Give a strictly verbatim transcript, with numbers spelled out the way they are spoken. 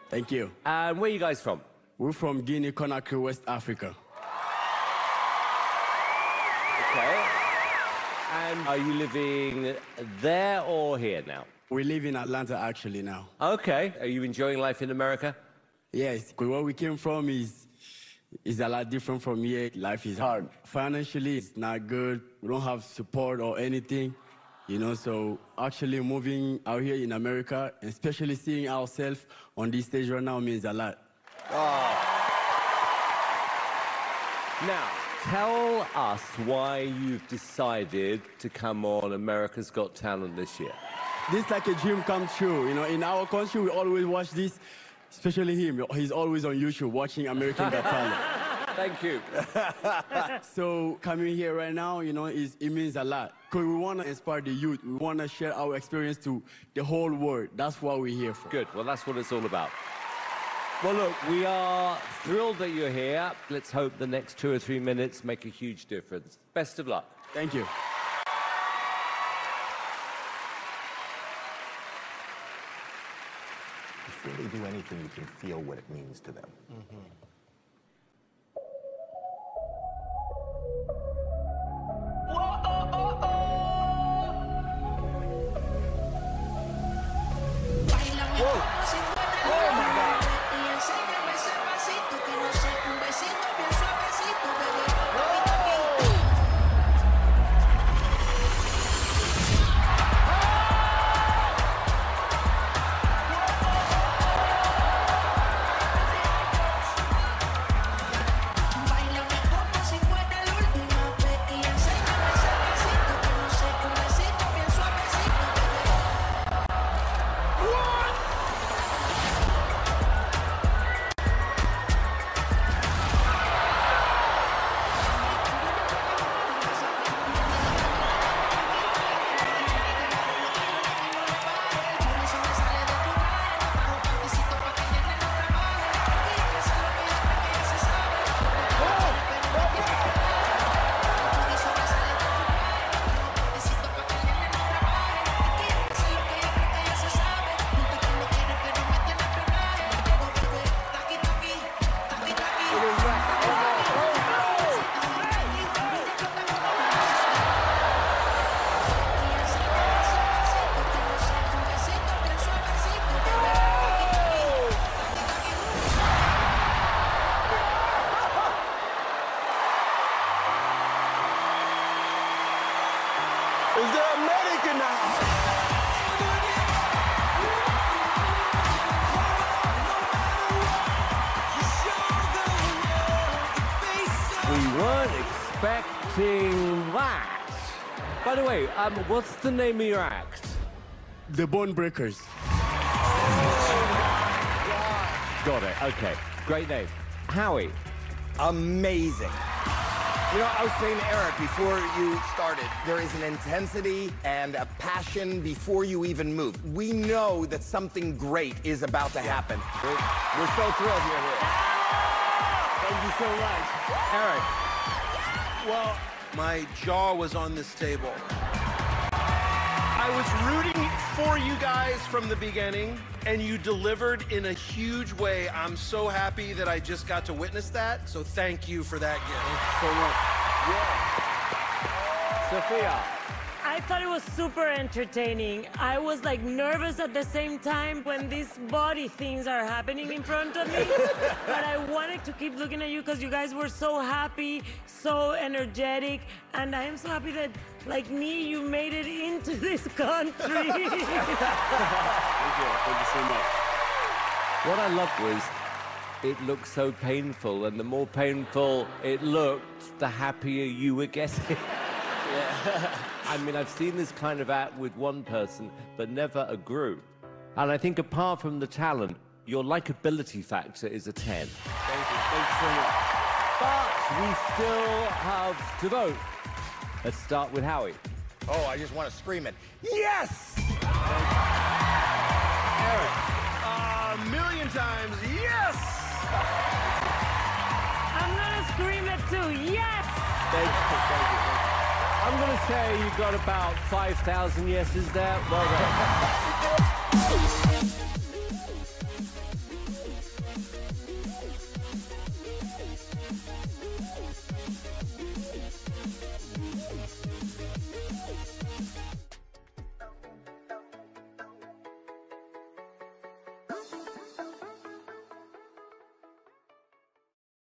Thank you. And where are you guys from? We're from Guinea, Conakry, West Africa. Okay. And are you living there or here now? We live in Atlanta, actually, now. Okay. Are you enjoying life in America? Yes, because where we came from is, is a lot different from here. Life is hard. Financially, it's not good. We don't have support or anything, you know, so actually moving out here in America, and especially seeing ourselves on this stage right now means a lot. Oh. Now, tell us why you've decided to come on America's Got Talent this year. This is like a dream come true. You know, in our country, we always watch this, especially him. He's always on YouTube watching American Got Talent. Thank you. So coming here right now, you know, is, it means a lot. Because we want to inspire the youth. We want to share our experience to the whole world. That's what we're here for. Good. Well, that's what it's all about. Well, look, we are thrilled that you're here. Let's hope the next two or three minutes make a huge difference. Best of luck. Thank you. Before they do anything, you can feel what it means to them. Mm-hmm. Is there a medic in the house? We weren't expecting that. By the way, um, what's the name of your act? The Bone Breakers. Got it. Okay. Great name. Howie. Amazing. You know, I was saying to Eric before you started, there is an intensity and a passion before you even move. We know that something great is about to happen. We're, we're so thrilled you're here. Thank you so much. Eric. Well, my jaw was on this table. I was rooting for you guys from the beginning, and you delivered in a huge way. I'm so happy that I just got to witness that, so thank you for that gift. So much. Yeah. Sophia. I thought it was super entertaining. I was like nervous at the same time when these body things are happening in front of me. But I wanted to keep looking at you because you guys were so happy, so energetic. And I am so happy that, like me, you made it into this country. Thank you. Thank you so much. What I loved was it looked so painful, and the more painful it looked, the happier you were getting. Yeah. I mean, I've seen this kind of act with one person, but never a group. And I think apart from the talent, your likability factor is a ten. Thank you. Thank you so much. But we still have to vote. Let's start with Howie. Oh, I just want to scream it. Yes! Eric. A million times, yes! I'm gonna scream it too, yes! Thank you, thank you. I'm going to say you got about five thousand yeses there. Well done. Bye.